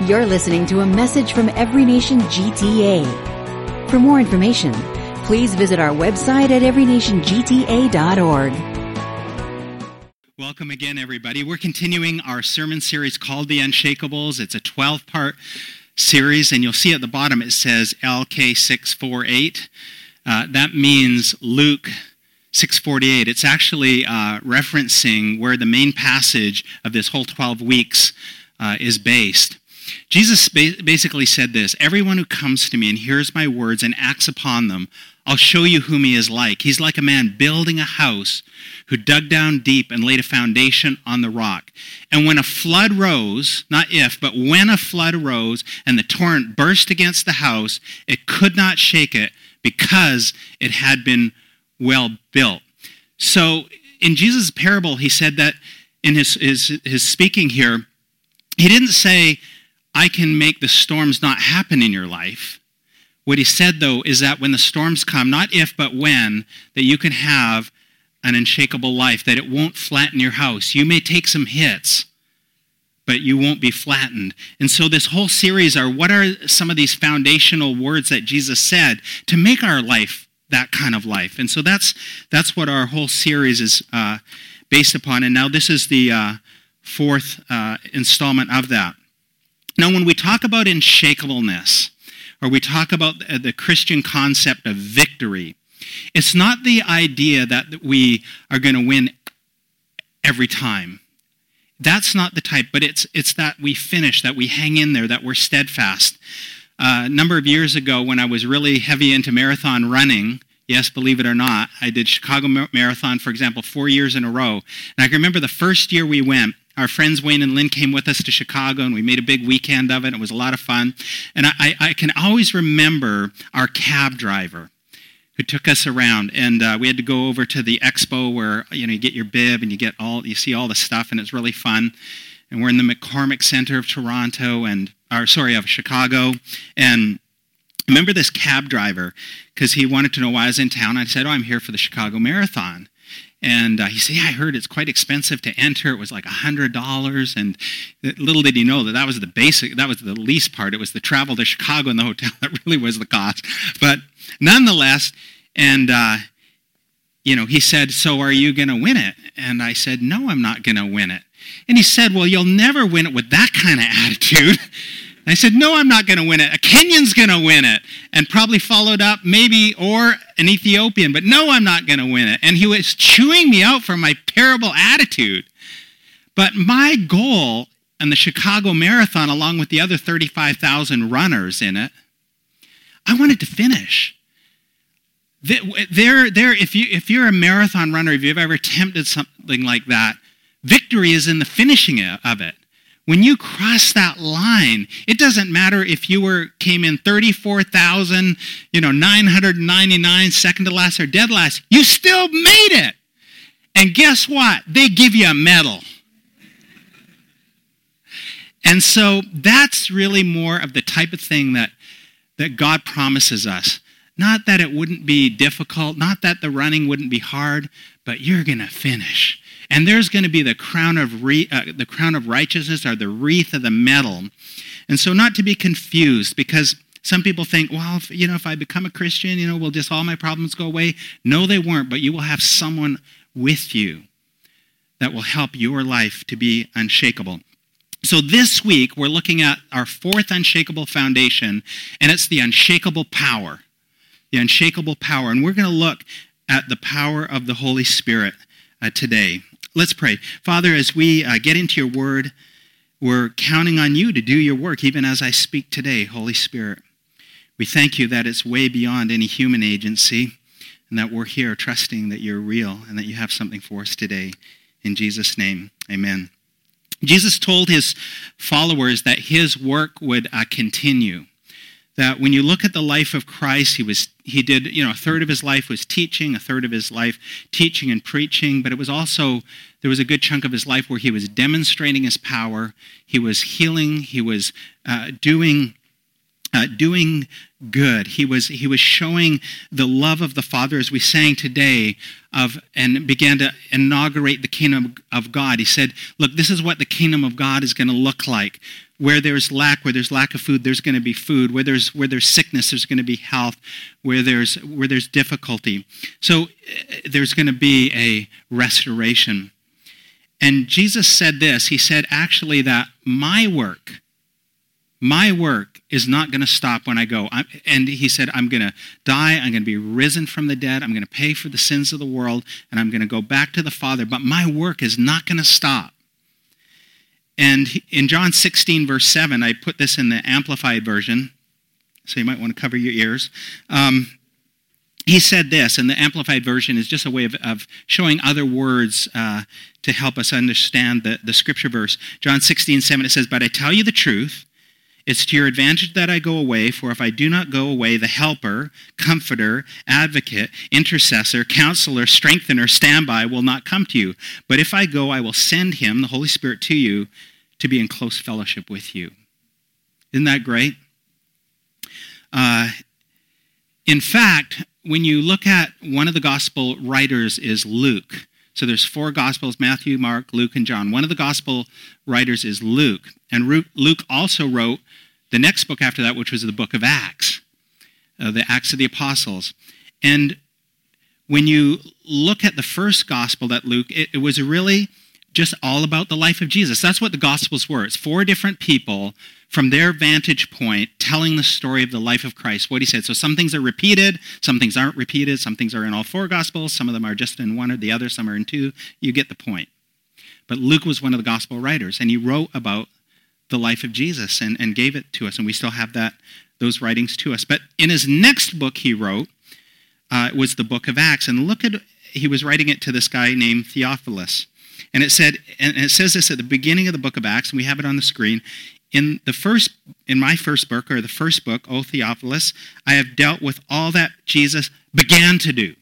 You're listening to a message from Every Nation GTA. For more information, please visit our website at everynationgta.org. Welcome again, everybody. We're continuing our sermon series called The Unshakables. It's a 12-part series, and you'll see at the bottom it says LK648. That means Luke 6:48. It's actually referencing where the main passage of this whole 12 weeks is based. Jesus basically said this: everyone who comes to me and hears my words and acts upon them, I'll show you whom he is like. He's like a man building a house who dug down deep and laid a foundation on the rock. And when a flood rose, not if, but when a flood arose and the torrent burst against the house, it could not shake it because it had been well built. So in Jesus' parable, he said that in his speaking here, he didn't say, I can make the storms not happen in your life. What he said, though, is that when the storms come, not if, but when, that you can have an unshakable life, that it won't flatten your house. You may take some hits, but you won't be flattened. And so this whole series are, what are some of these foundational words that Jesus said to make our life that kind of life? And so that's what our whole series is based upon. And now this is the fourth installment of that. Now, when we talk about unshakableness, or we talk about the Christian concept of victory, it's not the idea that we are going to win every time. That's not the type, but it's that we finish, that we hang in there, that we're steadfast. A number of years ago, when I was really heavy into marathon running, yes, believe it or not, I did Chicago Marathon, for example, 4 years in a row. And I can remember the first year we went, our friends Wayne and Lynn came with us to Chicago, and we made a big weekend of it. It was a lot of fun. And I can always remember our cab driver who took us around. And we had to go over to the expo where, you get your bib and you see all the stuff, and it's really fun. And we're in the McCormick Center of of Chicago. And I remember this cab driver, because he wanted to know why I was in town. I said, I'm here for the Chicago Marathon. And he said, I heard it's quite expensive to enter. It was like $100. And little did he know that was the least part. It was the travel to Chicago and the hotel that really was the cost. But nonetheless, and, he said, so are you going to win it? And I said, no, I'm not going to win it. And he said, well, you'll never win it with that kind of attitude. I said, no, I'm not going to win it. A Kenyan's going to win it. And probably followed up maybe, or an Ethiopian. But no, I'm not going to win it. And he was chewing me out for my terrible attitude. But my goal in the Chicago Marathon, along with the other 35,000 runners in it, I wanted to finish. If you're a marathon runner, if you've ever attempted something like that, victory is in the finishing of it. When you cross that line, it doesn't matter if you came in 34,999, second to last or dead last. You still made it. And guess what? They give you a medal. And so that's really more of the type of thing that God promises us. Not that it wouldn't be difficult, not that the running wouldn't be hard, but you're going to finish. And there's going to be the crown of righteousness, or the wreath of the medal. And so not to be confused, because some people think, well, if I become a Christian, will just all my problems go away? No, they won't, but you will have someone with you that will help your life to be unshakable. So this week, we're looking at our fourth unshakable foundation, and it's the unshakable power. The unshakable power. And we're going to look at the power of the Holy Spirit today. Let's pray. Father, as we get into your word, we're counting on you to do your work, even as I speak today, Holy Spirit. We thank you that it's way beyond any human agency, and that we're here trusting that you're real and that you have something for us today. In Jesus' name, amen. Jesus told his followers that his work would continue. That when you look at the life of Christ, he did, a third of his life was teaching, a third of his life teaching and preaching, but it was also, there was a good chunk of his life where he was demonstrating his power, he was healing, he was doing good. He was showing the love of the Father, as we sang today, and began to inaugurate the kingdom of God. He said, look, this is what the kingdom of God is going to look like. Where there's lack of food, there's going to be food. Where there's sickness, there's going to be health. Where there's difficulty, so there's going to be a restoration. And Jesus said this. He said, actually, that my work is not going to stop when I go. And he said, I'm going to die. I'm going to be risen from the dead. I'm going to pay for the sins of the world, and I'm going to go back to the Father. But my work is not going to stop. And in John 16, verse 7, I put this in the Amplified Version, so you might want to cover your ears. He said this, and the Amplified Version is just a way of showing other words to help us understand the scripture verse. John 16, 7, it says, "But I tell you the truth, it's to your advantage that I go away, for if I do not go away, the helper, comforter, advocate, intercessor, counselor, strengthener, standby will not come to you. But if I go, I will send him, the Holy Spirit, to you to be in close fellowship with you." Isn't that great? In fact, when you look at one of the gospel writers is Luke. So there's 4 gospels, Matthew, Mark, Luke, and John. One of the gospel writers is Luke. And Luke also wrote the next book after that, which was the book of Acts, the Acts of the Apostles. And when you look at the first gospel that Luke, it was really just all about the life of Jesus. That's what the Gospels were. It's 4 different people from their vantage point telling the story of the life of Christ, what he said. So some things are repeated, some things aren't repeated, some things are in all 4 Gospels, some of them are just in one or the other, some are in 2. You get the point. But Luke was one of the Gospel writers, and he wrote about the life of Jesus and gave it to us, and we still have those writings to us. But in his next book he wrote, it was the book of Acts, and he was writing it to this guy named Theophilus. And it says this at the beginning of the book of Acts, and we have it on the screen. In my first book, or the first book, O Theophilus, I have dealt with all that Jesus began to do,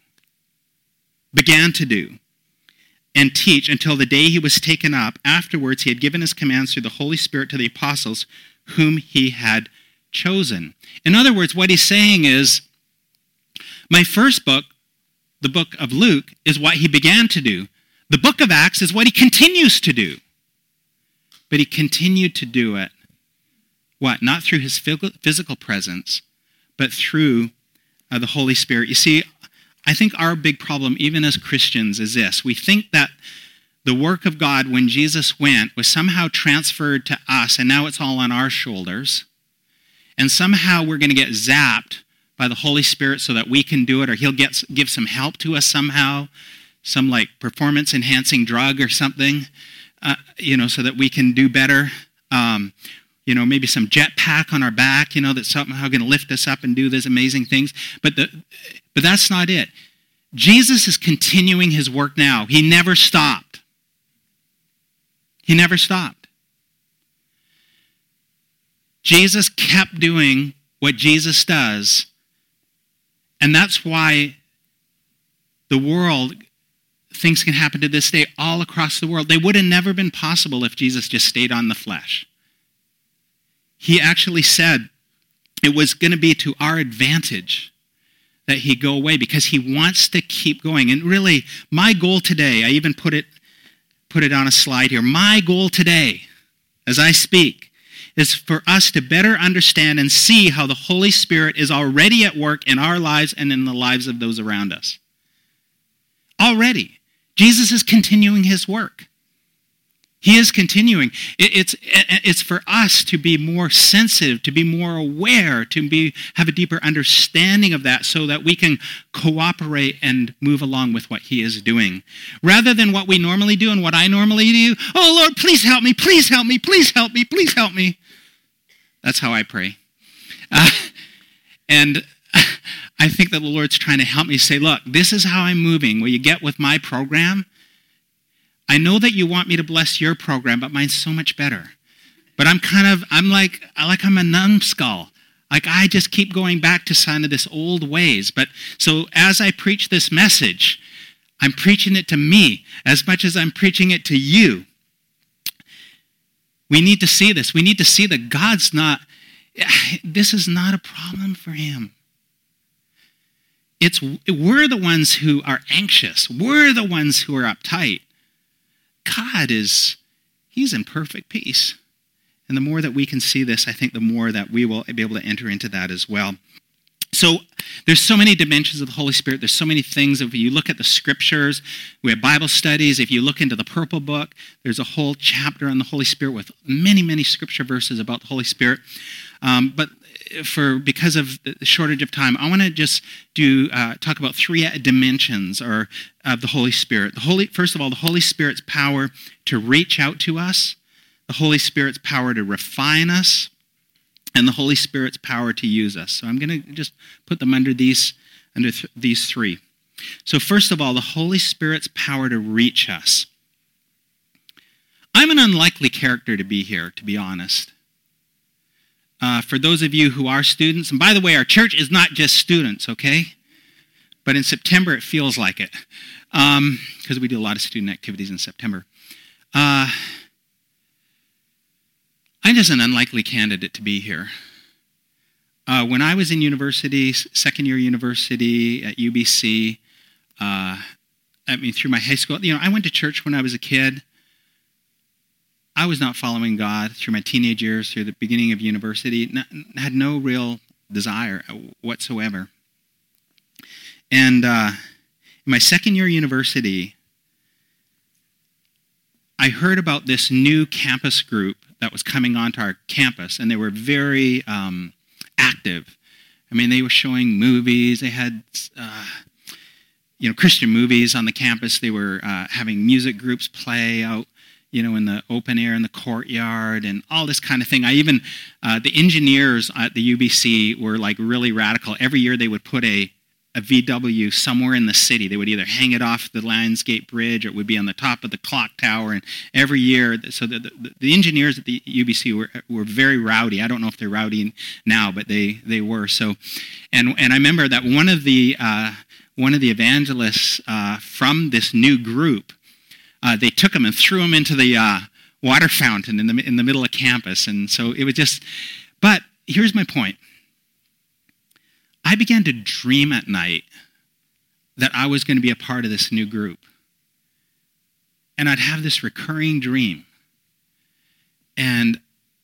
and teach until the day he was taken up. Afterwards, he had given his commands through the Holy Spirit to the apostles whom he had chosen. In other words, what he's saying is, my first book, the book of Luke, is what he began to do. The book of Acts is what he continues to do. But he continued to do it. What? Not through his physical presence, but through the Holy Spirit. You see, I think our big problem, even as Christians, is this. We think that the work of God when Jesus went was somehow transferred to us, and now it's all on our shoulders. And somehow we're going to get zapped by the Holy Spirit so that we can do it, or he'll give some help to us somehow, some like performance-enhancing drug or something, so that we can do better. Maybe some jetpack on our back, that's somehow going to lift us up and do these amazing things. But that's not it. Jesus is continuing his work now. He never stopped. He never stopped. Jesus kept doing what Jesus does, and that's why the world, things can happen to this day all across the world. They would have never been possible if Jesus just stayed on the flesh. He actually said it was going to be to our advantage that he go away because he wants to keep going. And really, my goal today, I even put it on a slide here. My goal today, as I speak, is for us to better understand and see how the Holy Spirit is already at work in our lives and in the lives of those around us. Already. Jesus is continuing his work. He is continuing. It's for us to be more sensitive, to be more aware, to have a deeper understanding of that so that we can cooperate and move along with what he is doing. Rather than what we normally do and what I normally do, oh Lord, please help me, please help me, please help me, please help me. That's how I pray. And I think that the Lord's trying to help me say, look, this is how I'm moving. Will you get with my program? I know that you want me to bless your program, but mine's so much better. But I'm like I'm a numbskull. Like I just keep going back to some of this old ways. But so as I preach this message, I'm preaching it to me as much as I'm preaching it to you. We need to see this. We need to see that this is not a problem for him. We're the ones who are anxious. We're the ones who are uptight. God he's in perfect peace. And the more that we can see this, I think the more that we will be able to enter into that as well. So there's so many dimensions of the Holy Spirit. There's so many things. If you look at the scriptures, we have Bible studies. If you look into the Purple Book, there's a whole chapter on the Holy Spirit with many, many scripture verses about the Holy Spirit. But because of the shortage of time, I want to just talk about three dimensions of the Holy Spirit. First of all, the Holy Spirit's power to reach out to us, the Holy Spirit's power to refine us, and the Holy Spirit's power to use us. So I'm going to just put them under these three. So first of all, the Holy Spirit's power to reach us. I'm an unlikely character to be here, to be honest. For those of you who are students, and by the way, our church is not just students, okay? But in September, it feels like it, because we do a lot of student activities in September. I'm just an unlikely candidate to be here. When I was in university, second year university at UBC, through my high school, I went to church when I was a kid. I was not following God through my teenage years, through the beginning of university. Had no real desire whatsoever. And in my second year university, I heard about this new campus group that was coming onto our campus, and they were very active. They were showing movies. They had, Christian movies on the campus. They were having music groups play out, in the open air in the courtyard and all this kind of thing. The engineers at the UBC were like really radical. Every year they would put a VW somewhere in the city. They would either hang it off the Lionsgate Bridge or it would be on the top of the clock tower. And every year, so the engineers at the UBC were very rowdy. I don't know if they're rowdy now, but they were. So, and I remember that one of the evangelists from this new group, they took him and threw him into the water fountain in the middle of campus. And so it was just. But here's my point. I began to dream at night that I was going to be a part of this new group. And I'd have this recurring dream. And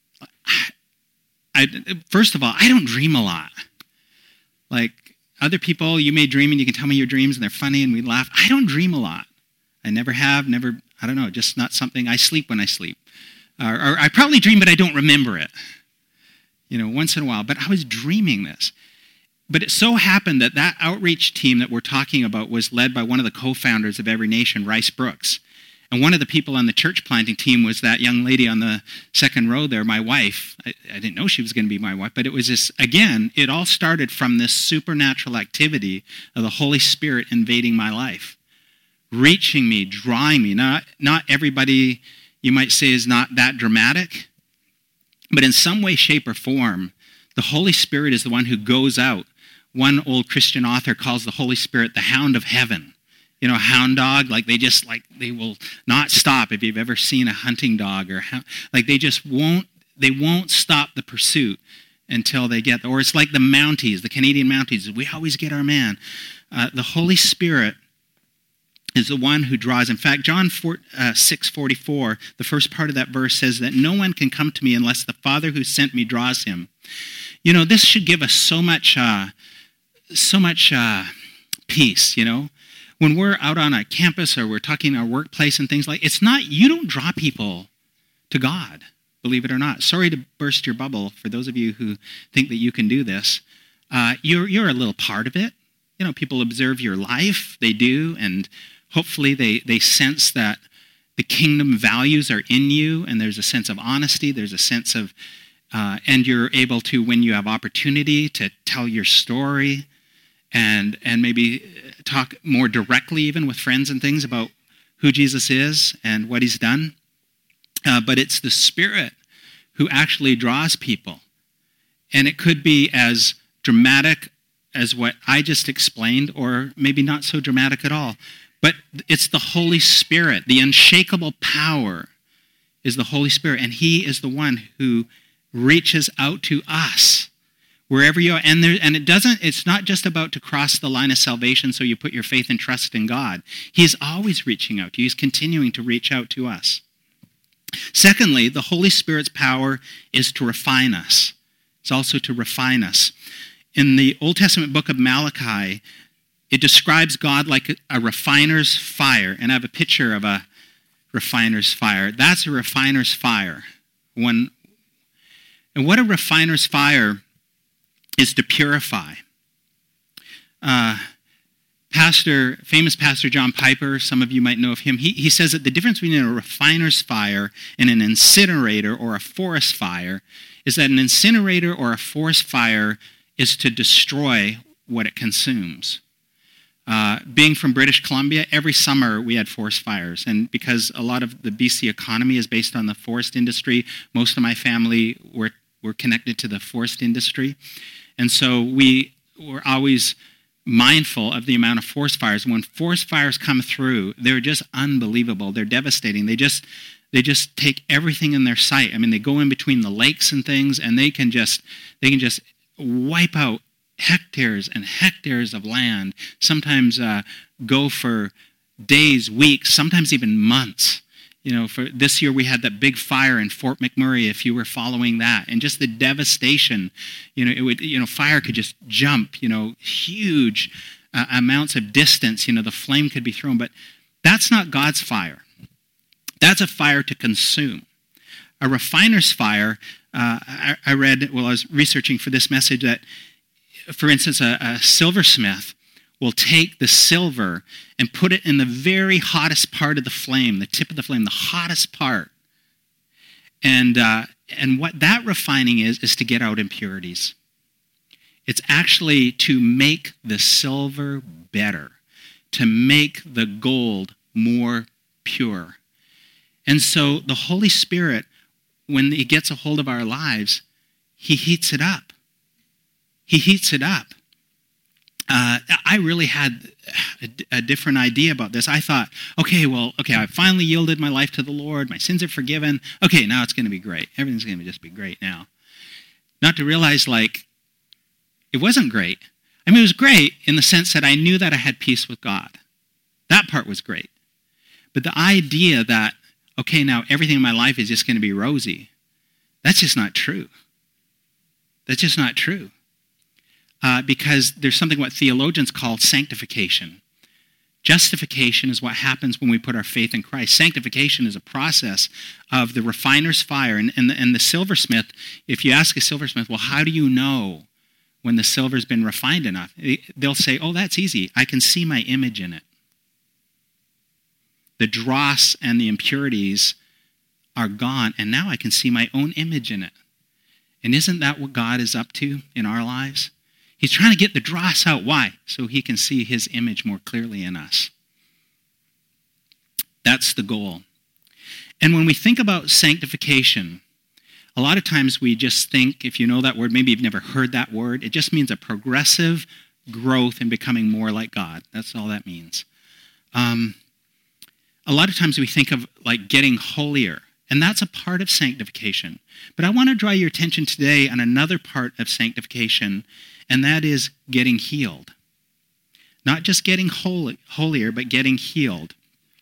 first of all, I don't dream a lot. Like other people, you may dream and you can tell me your dreams and they're funny and we laugh. I don't dream a lot. I never have, I don't know, just not something. I sleep when I sleep. Or I probably dream, but I don't remember it. Once in a while. But I was dreaming this. But it so happened that outreach team that we're talking about was led by one of the co-founders of Every Nation, Rice Brooks. And one of the people on the church planting team was that young lady on the second row there, my wife. I didn't know she was going to be my wife, but it was this, again, it all started from this supernatural activity of the Holy Spirit invading my life, reaching me, drawing me. Not everybody, you might say, is not that dramatic, but in some way, shape, or form, the Holy Spirit is the one who goes out. One old Christian author calls the Holy Spirit the hound of heaven. A hound dog, they will not stop. If you've ever seen a hunting dog they won't stop the pursuit until they get there. Or it's like the Mounties, the Canadian Mounties. We always get our man. The Holy Spirit is the one who draws. In fact, John 6:44, the first part of that verse says that no one can come to me unless the Father who sent me draws him. This should give us so much peace, When we're out on a campus or we're talking in our workplace and things you don't draw people to God, believe it or not. Sorry to burst your bubble for those of you who think that you can do this. You're a little part of it. People observe your life, they do, and hopefully they sense that the kingdom values are in you, and there's a sense of honesty, there's a sense of, and you're able to, when you have opportunity, to tell your story, and maybe talk more directly even with friends and things about who Jesus is and what he's done. But it's the Spirit who actually draws people. And it could be as dramatic as what I just explained, or maybe not so dramatic at all. But it's the Holy Spirit. The unshakable power is the Holy Spirit, and he is the one who reaches out to us wherever you are. And it's not just about to cross the line of salvation so you put your faith and trust in God. He is always reaching out to you. He's continuing to reach out to us. Secondly, the Holy Spirit's power is to refine us. It's also to refine us. In the Old Testament book of Malachi, it describes God like a refiner's fire. And I have a picture of a refiner's fire. That's a refiner's fire. And what a refiner's fire is to purify. Famous pastor John Piper, some of you might know of him, he says that the difference between a refiner's fire and an incinerator or a forest fire is that an incinerator or a forest fire is to destroy what it consumes. Being from British Columbia, every summer we had forest fires. And because a lot of the BC economy is based on the forest industry, most of my family were connected to the forest industry. And so we were always mindful of the amount of forest fires. When forest fires come through, they're just unbelievable. They're devastating. They just take everything in their sight. I mean, they go in between the lakes and things, and they can just wipe out hectares and hectares of land, sometimes go for days, weeks, sometimes even months. For this year we had that big fire in Fort McMurray, if you were following that, and just the devastation, fire could just jump, huge amounts of distance, the flame could be thrown, but that's not God's fire. That's a fire to consume. A refiner's fire, I read while I was researching for this message that, for instance, a silversmith will take the silver and put it in the very hottest part of the flame, the tip of the flame, the hottest part. And what that refining is to get out impurities. It's actually to make the silver better, to make the gold more pure. And so the Holy Spirit, when he gets a hold of our lives, he heats it up. He heats it up. I really had a different idea about this. I thought, I finally yielded my life to the Lord. My sins are forgiven. Okay, now it's going to be great. Everything's going to just be great now. Not to realize, it wasn't great. I mean, it was great in the sense that I knew that I had peace with God. That part was great. But the idea that, now everything in my life is just going to be rosy, that's just not true. That's just not true. Because there's something what theologians call sanctification. Justification is what happens when we put our faith in Christ. Sanctification is a process of the refiner's fire. And the silversmith, if you ask a silversmith, well, how do you know when the silver's been refined enough? They'll say, that's easy. I can see my image in it. The dross and the impurities are gone, and now I can see my own image in it. And isn't that what God is up to in our lives? He's trying to get the dross out. Why? So he can see his image more clearly in us. That's the goal. And when we think about sanctification, a lot of times we just think, if you know that word, maybe you've never heard that word, it just means a progressive growth in becoming more like God. That's all that means. A lot of times we think of getting holier, and that's a part of sanctification. But I want to draw your attention today on another part of sanctification, and that is getting healed. Not just getting holier, but getting healed.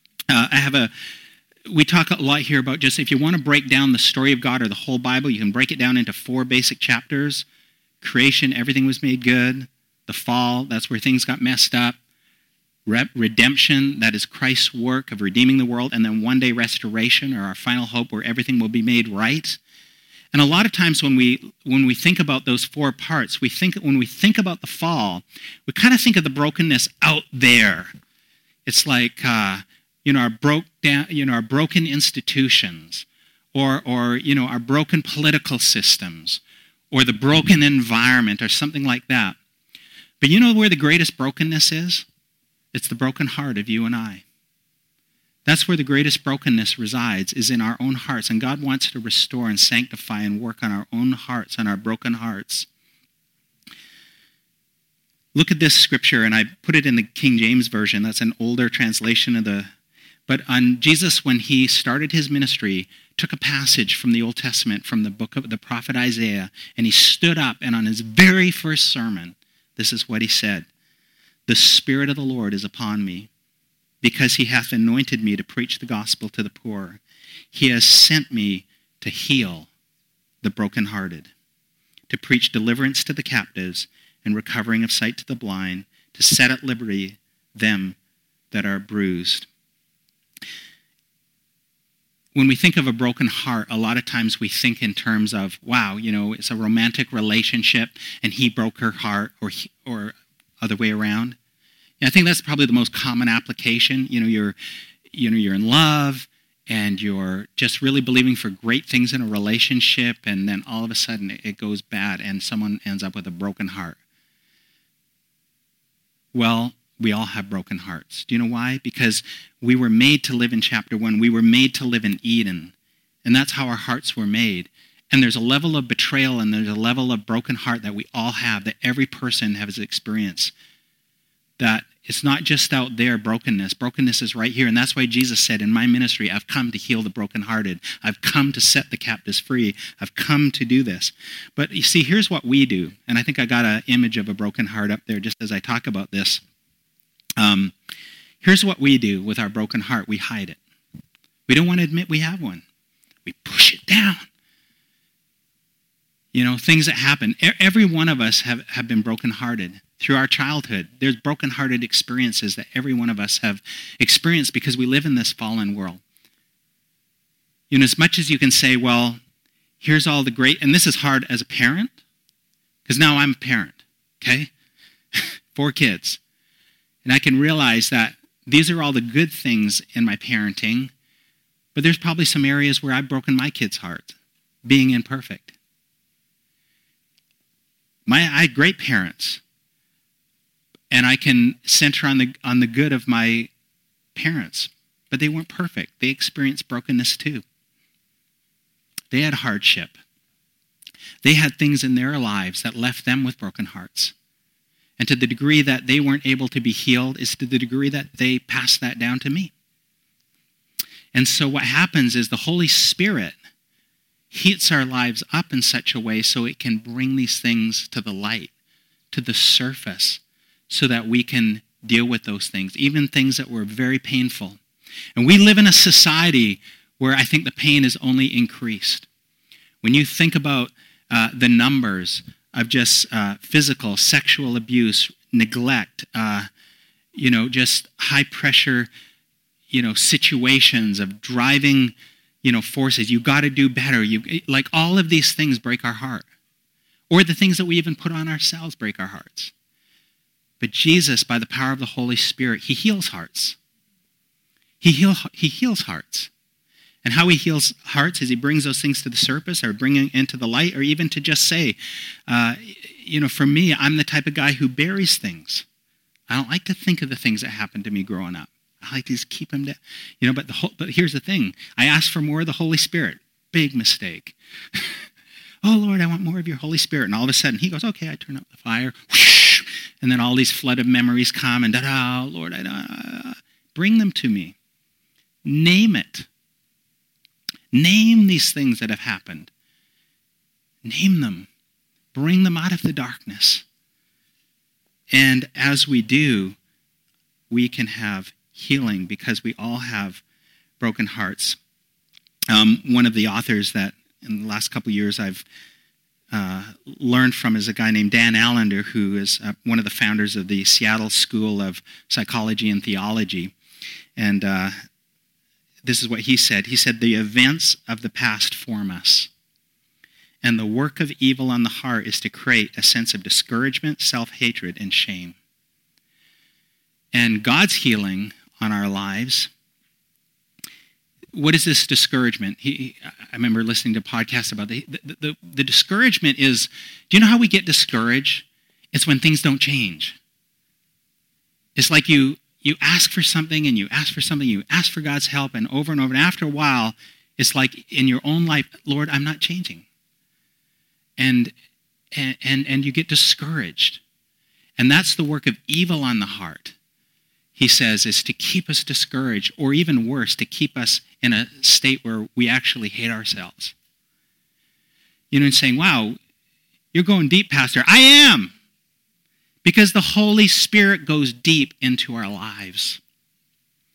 We talk a lot here about just if you want to break down the story of God or the whole Bible, you can break it down into 4 basic chapters. Creation, everything was made good. The fall, that's where things got messed up. Redemption, that is Christ's work of redeeming the world. And then one day restoration, or our final hope, where everything will be made right. And a lot of times when we think about those 4 parts, when we think about the fall, we kind of think of the brokenness out there. It's like our broken institutions, or our broken political systems, or the broken environment, or something like that. But you know where the greatest brokenness is? It's the broken heart of you and I. That's where the greatest brokenness resides, is in our own hearts. And God wants to restore and sanctify and work on our own hearts, on our broken hearts. Look at this scripture, and I put it in the King James Version. That's an older translation of But on Jesus, when he started his ministry, took a passage from the Old Testament, from the book of the prophet Isaiah, and he stood up, and on his very first sermon, this is what he said: "The Spirit of the Lord is upon me, because he hath anointed me to preach the gospel to the poor. He has sent me to heal the brokenhearted, to preach deliverance to the captives and recovering of sight to the blind, to set at liberty them that are bruised. When we think of a broken heart, a lot of times we think in terms of, wow, it's a romantic relationship and he broke her heart, or other way around. I think that's probably the most common application. You're in love and you're just really believing for great things in a relationship, and then all of a sudden it goes bad and someone ends up with a broken heart. Well, we all have broken hearts. Do you know why? Because we were made to live in chapter 1. We were made to live in Eden. And that's how our hearts were made. And there's a level of betrayal and there's a level of broken heart that we all have, that every person has experienced. That it's not just out there, brokenness. Brokenness is right here. And that's why Jesus said, in my ministry, I've come to heal the brokenhearted. I've come to set the captives free. I've come to do this. But you see, here's what we do. And I think I got an image of a broken heart up there just as I talk about this. Here's what we do with our broken heart. We hide it. We don't want to admit we have one. We push it down. Things that happen. Every one of us have been brokenhearted through our childhood. There's brokenhearted experiences that every one of us have experienced because we live in this fallen world. As much as you can say, well, here's all the great, and this is hard as a parent, because now I'm a parent, okay? 4 kids. And I can realize that these are all the good things in my parenting, but there's probably some areas where I've broken my kids' heart, being imperfect. I had great parents, and I can center on the good of my parents, but they weren't perfect. They experienced brokenness too. They had hardship. They had things in their lives that left them with broken hearts. And to the degree that they weren't able to be healed is to the degree that they passed that down to me. And so what happens is the Holy Spirit heats our lives up in such a way so it can bring these things to the light, to the surface, so that we can deal with those things, even things that were very painful. And we live in a society where I think the pain is only increased. When you think about the numbers of just physical, sexual abuse, neglect, just high pressure, situations of driving, forces. You got to do better. Like all of these things break our heart. Or the things that we even put on ourselves break our hearts. But Jesus, by the power of the Holy Spirit, he heals hearts. He heals hearts. And how he heals hearts is he brings those things to the surface or bringing into the light, or even to just say, for me, I'm the type of guy who buries things. I don't like to think of the things that happened to me growing up. I like to just keep them down. But here's the thing. I asked for more of the Holy Spirit. Big mistake. Oh, Lord, I want more of your Holy Spirit. And all of a sudden, he goes, okay, I turn up the fire. Whoosh, and then all these flood of memories come, and oh, Lord, bring them to me. Name it. Name these things that have happened. Name them. Bring them out of the darkness. And as we do, we can have healing because we all have broken hearts. One of the authors that in the last couple of years I've learned from is a guy named Dan Allender, who is one of the founders of the Seattle School of Psychology and Theology. And this is what he said. He said, the events of the past form us. And the work of evil on the heart is to create a sense of discouragement, self-hatred, and shame. And God's healing on our lives, what is this discouragement? I remember listening to podcasts about the discouragement is, do you know how we get discouraged? It's when things don't change. It's like you ask for something and you ask for something, you ask for God's help, and over. And after a while, it's like in your own life, Lord, I'm not changing. And you get discouraged. And that's the work of evil on the heart, he says, is to keep us discouraged, or even worse, to keep us in a state where we actually hate ourselves. And saying, wow, you're going deep, Pastor. I am. Because the Holy Spirit goes deep into our lives.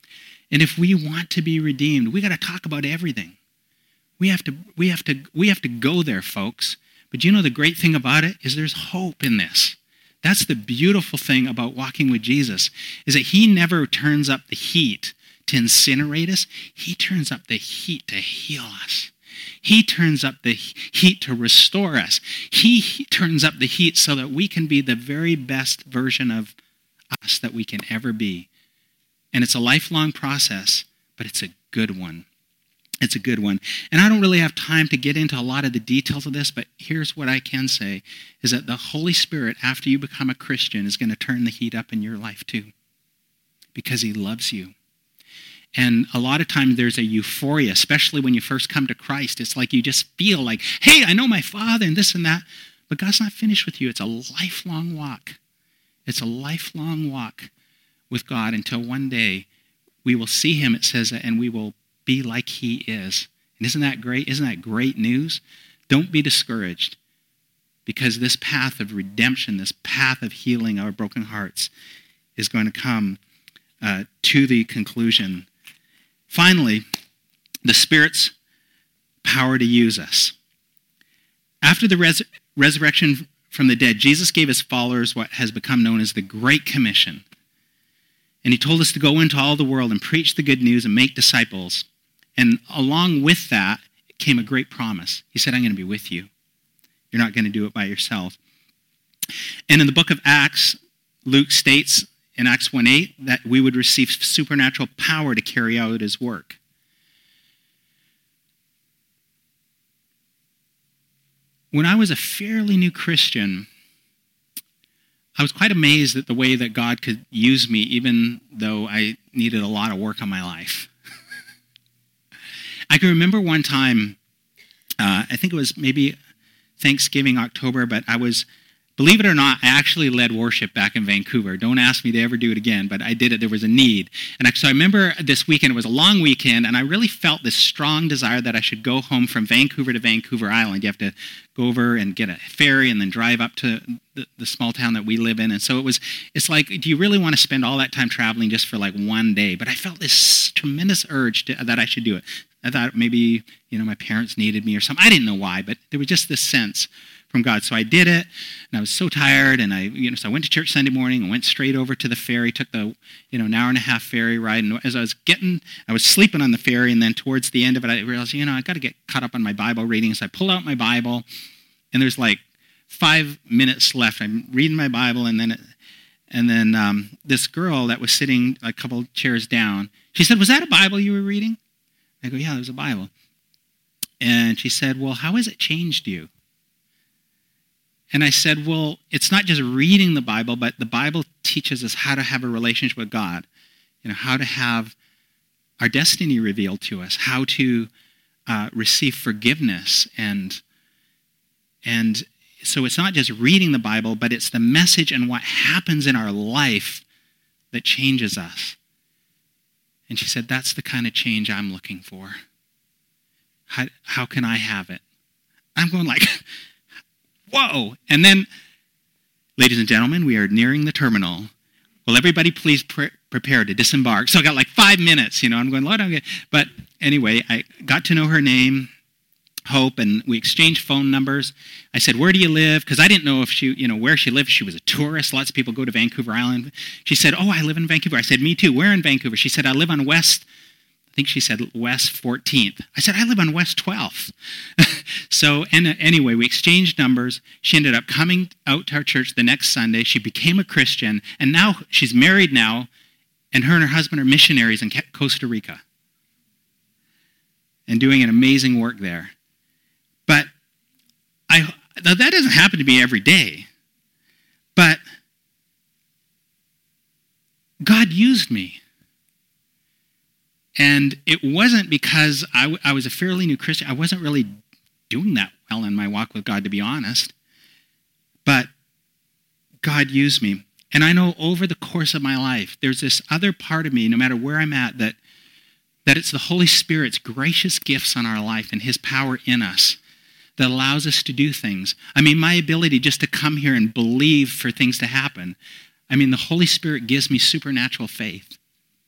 And if we want to be redeemed, we got to talk about everything. We have to go there, folks. But you know the great thing about it is there's hope in this. That's the beautiful thing about walking with Jesus, is that he never turns up the heat to incinerate us. He turns up the heat to heal us. He turns up the heat to restore us. He turns up the heat so that we can be the very best version of us that we can ever be. And it's a lifelong process, but it's a good one. It's a good one. And I don't really have time to get into a lot of the details of this, but here's what I can say, is that the Holy Spirit, after you become a Christian, is going to turn the heat up in your life too, because he loves you. And a lot of times there's a euphoria, especially when you first come to Christ. It's like you just feel like, hey, I know my Father and this and that. But God's not finished with you. It's a lifelong walk. It's a lifelong walk with God until one day we will see him, it says, and we will be like he is. And isn't that great? Isn't that great news? Don't be discouraged, because this path of redemption, this path of healing our broken hearts is going to come to the conclusion. Finally, the Spirit's power to use us. After the resurrection from the dead, Jesus gave his followers what has become known as the Great Commission. And he told us to go into all the world and preach the good news and make disciples. And along with that came a great promise. He said, I'm going to be with you. You're not going to do it by yourself. And in the book of Acts, Luke states in Acts 1:8 that we would receive supernatural power to carry out his work. When I was a fairly new Christian, I was quite amazed at the way that God could use me, even though I needed a lot of work on my life. I can remember one time, I think it was maybe Thanksgiving, October, but I was, believe it or not, I actually led worship back in Vancouver. Don't ask me to ever do it again, but I did it. There was a need. And so I remember this weekend, it was a long weekend, and I really felt this strong desire that I should go home from Vancouver to Vancouver Island. You have to go over and get a ferry and then drive up to the small town that we live in. And so it's like, do you really want to spend all that time traveling just for like one day? But I felt this tremendous urge that I should do it. I thought maybe, my parents needed me or something. I didn't know why, but there was just this sense from God. So I did it, and I was so tired, and so I went to church Sunday morning and went straight over to the ferry, took the, an hour and a half ferry ride, and as I was sleeping on the ferry, and then towards the end of it, I realized, I got to get caught up on my Bible reading, so I pulled out my Bible, and there's like 5 minutes left. I'm reading my Bible, and then this girl that was sitting a couple chairs down, she said, "Was that a Bible you were reading?" I go, "Yeah, it was a Bible." And she said, "Well, how has it changed you?" And I said, well, it's not just reading the Bible, but the Bible teaches us how to have a relationship with God, how to have our destiny revealed to us, how to receive forgiveness. And so it's not just reading the Bible, but it's the message and what happens in our life that changes us. And she said, that's the kind of change I'm looking for. How can I have it? I'm going like, whoa. And then, ladies and gentlemen, we are nearing the terminal. Will everybody please prepare to disembark? So I got like 5 minutes, I'm going, Lord, but anyway, I got to know her name, Hope, and we exchanged phone numbers. I said, where do you live? Because I didn't know if she, where she lived. She was a tourist. Lots of people go to Vancouver Island. She said, oh, I live in Vancouver. I said, me too. Where in Vancouver? She said, I live on West 14th. I said, I live on West 12th. So, anyway, we exchanged numbers. She ended up coming out to our church the next Sunday. She became a Christian, and now she's married now, and her husband are missionaries in Costa Rica and doing an amazing work there. But that doesn't happen to me every day. But God used me. And it wasn't because I was a fairly new Christian. I wasn't really doing that well in my walk with God, to be honest. But God used me. And I know over the course of my life, there's this other part of me, no matter where I'm at, that it's the Holy Spirit's gracious gifts on our life and his power in us that allows us to do things. My ability just to come here and believe for things to happen. The Holy Spirit gives me supernatural faith.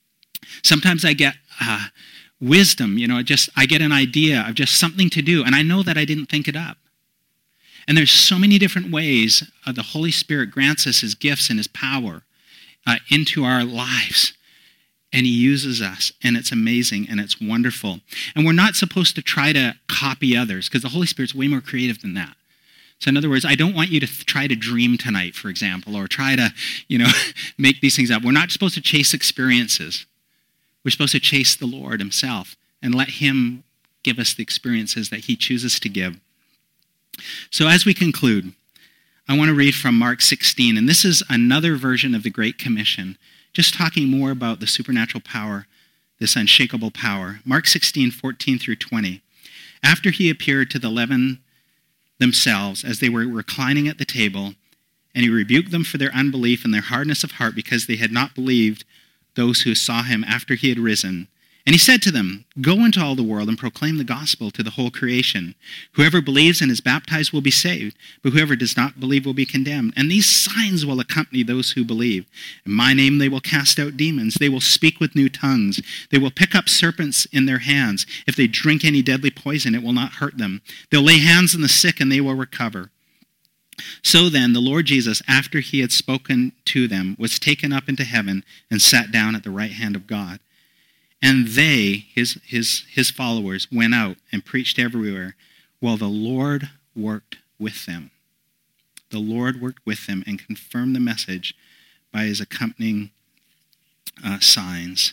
Sometimes I get wisdom, I get an idea of just something to do, and I know that I didn't think it up. And there's so many different ways the Holy Spirit grants us his gifts and his power into our lives. And he uses us, and it's amazing, and it's wonderful. And we're not supposed to try to copy others, because the Holy Spirit's way more creative than that. So in other words, I don't want you to try to dream tonight, for example, or try to, make these things up. We're not supposed to chase experiences. We're supposed to chase the Lord himself and let him give us the experiences that he chooses to give. So as we conclude, I want to read from Mark 16, and this is another version of the Great Commission, just talking more about the supernatural power, this unshakable power. Mark 16, 14 through 20. After he appeared to the 11 themselves as they were reclining at the table, and he rebuked them for their unbelief and their hardness of heart because they had not believed those who saw him after he had risen. And he said to them, "Go into all the world and proclaim the gospel to the whole creation. Whoever believes and is baptized will be saved, but whoever does not believe will be condemned. And these signs will accompany those who believe. In my name they will cast out demons. They will speak with new tongues. They will pick up serpents in their hands. If they drink any deadly poison, it will not hurt them. They'll lay hands on the sick and they will recover." So then the Lord Jesus, after he had spoken to them, was taken up into heaven and sat down at the right hand of God. And they, his followers, went out and preached everywhere, while the Lord worked with them. The Lord worked with them and confirmed the message by his accompanying signs.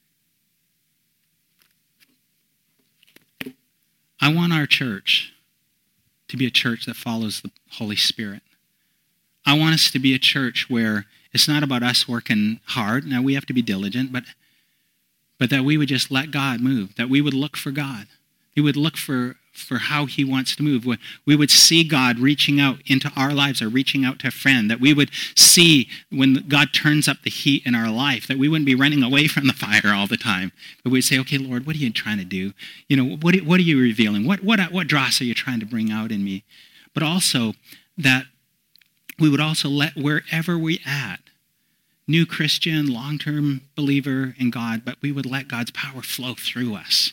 I want our church to be a church that follows the Holy Spirit. I want us to be a church where it's not about us working hard. Now, we have to be diligent, but that we would just let God move, that we would look for God. We would look for how he wants to move. We would see God reaching out into our lives or reaching out to a friend, that we would see when God turns up the heat in our life, that we wouldn't be running away from the fire all the time, but we'd say, "Okay, Lord, what are you trying to do? What are you revealing? What dross are you trying to bring out in me?" But also that we would also let wherever we're at, new Christian, long-term believer in God, but we would let God's power flow through us,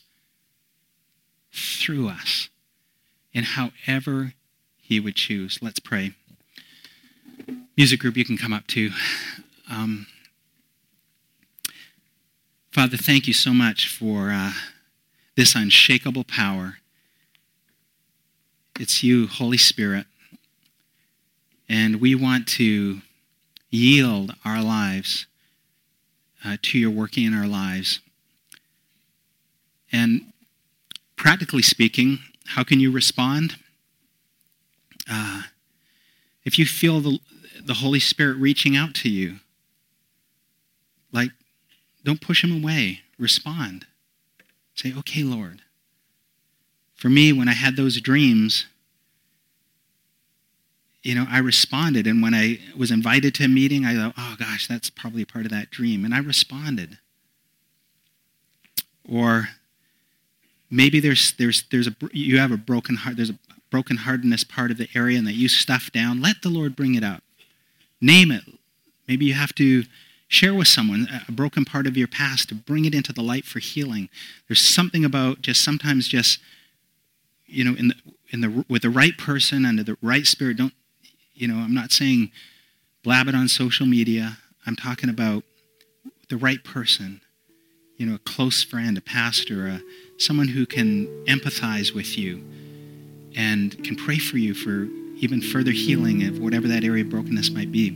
in however he would choose. Let's pray. Music group, you can come up too. Father, thank you so much for this unshakable power. It's you, Holy Spirit, and we want to yield our lives to your working in our lives. And practically speaking, how can you respond? If you feel the Holy Spirit reaching out to you, don't push him away. Respond. Say, "Okay, Lord." For me, when I had those dreams, I responded. And when I was invited to a meeting, I thought, "Oh gosh, that's probably a part of that dream." And I responded. Or maybe you have a broken heart. There's a brokenheartedness part of the area and that you stuff down. Let the Lord bring it up. Name it. Maybe you have to share with someone a broken part of your past to bring it into the light for healing. There's something about sometimes with the right person under the right spirit. I'm not saying blab it on social media. I'm talking about the right person, a close friend, a pastor, someone who can empathize with you and can pray for you for even further healing of whatever that area of brokenness might be.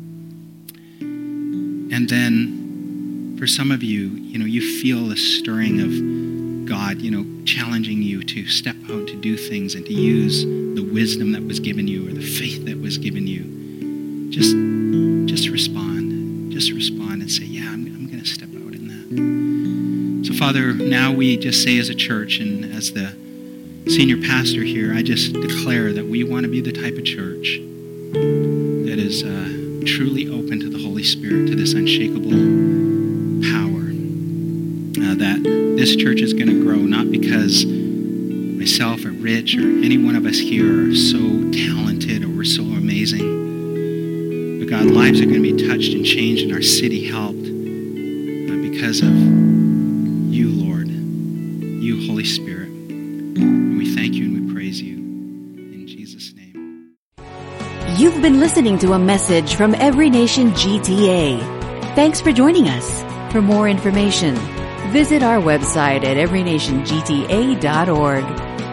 And then for some of you, you feel the stirring of God, challenging you to step out, to do things, and to use the wisdom that was given you or the faith that was given you. Just respond. Just respond and say, "Yeah, I'm going to step out in that." So, Father, now we just say as a church and as the senior pastor here, I just declare that we want to be the type of church that is truly open to the Holy Spirit, to this unshakable power. That this church is going to grow, not because myself or Rich or any one of us here are so talented or we're so amazing. But God, lives are going to be touched and changed and our city helped because of you, Lord, you, Holy Spirit. And we thank you and we praise you. In Jesus' name. You've been listening to a message from Every Nation GTA. Thanks for joining us. For more information, visit our website at everynationgta.org.